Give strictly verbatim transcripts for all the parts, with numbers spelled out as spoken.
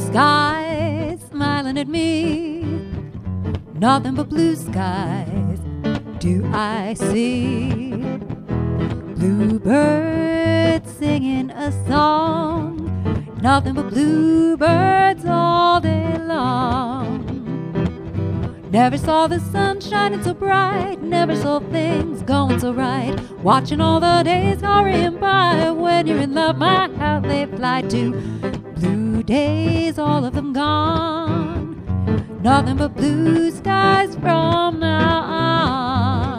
skies smiling at me, nothing but blue skies do I see. Bluebirds singing a song, nothing but bluebirds all day long. Never saw the sun shining so bright, never saw things going so right. Watching all the days hurrying by, when you're in love, my how they fly too. Blue days, all of them gone, nothing but blue skies from now on.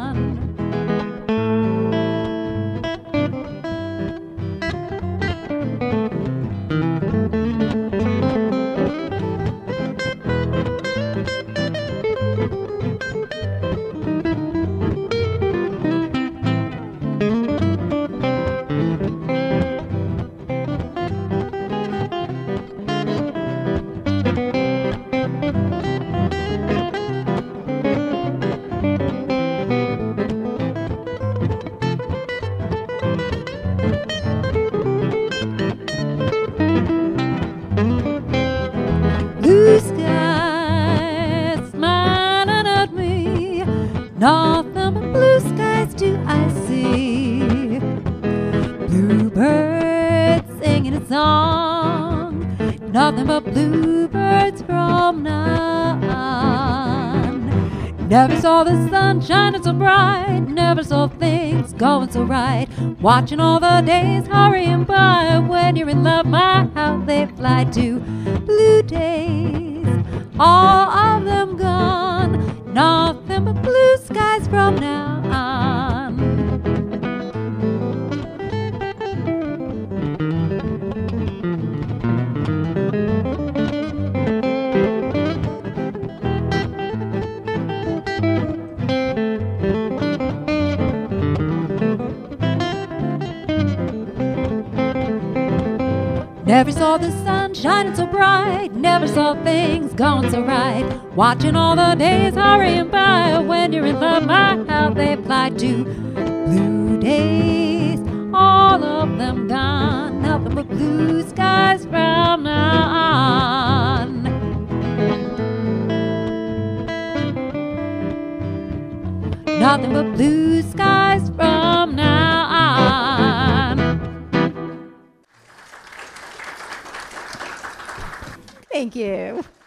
Blue skies smiling at me, nothing but blue skies do I see. Bluebirds singing a song, nothing but bluebirds from now on. Never saw the sun shining so bright, never saw things going so right. Watching all the days hurrying by, when you're in love, my how they fly too. Blue days, all of them gone, nothing but blue skies from now on. Never saw the sun shining so bright, never saw things going so right. Watching all the days hurrying by, when you're in love, my how they fly too. Blue days, all of them gone, nothing but blue skies from now on. Nothing but blue skies from now on. Thank you.